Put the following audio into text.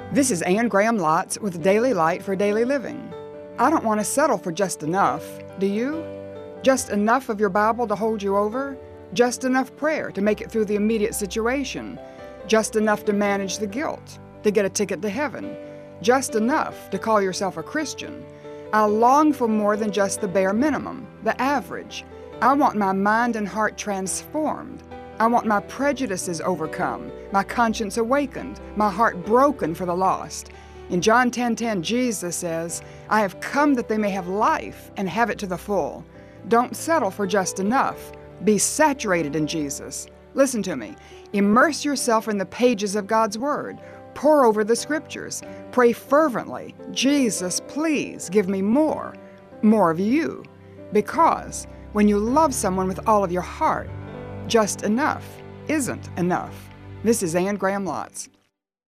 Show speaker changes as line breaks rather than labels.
This is Anne Graham Lotz with Daily Light for Daily Living. I don't want to settle for just enough, do you? Just enough of your Bible to hold you over? Just enough prayer to make it through the immediate situation? Just enough to manage the guilt, to get a ticket to heaven? Just enough to call yourself a Christian? I long for more than just the bare minimum, the average. I want my mind and heart transformed. I want my prejudices overcome, my conscience awakened, my heart broken for the lost. In John 10:10, Jesus says, "I have come that they may have life and have it to the full." Don't settle for just enough. Be saturated in Jesus. Listen to me. Immerse yourself in the pages of God's Word. Pore over the Scriptures. Pray fervently, "Jesus, please give me more of you." Because when you love someone with all of your heart, just enough isn't enough. This is Anne Graham Lotz.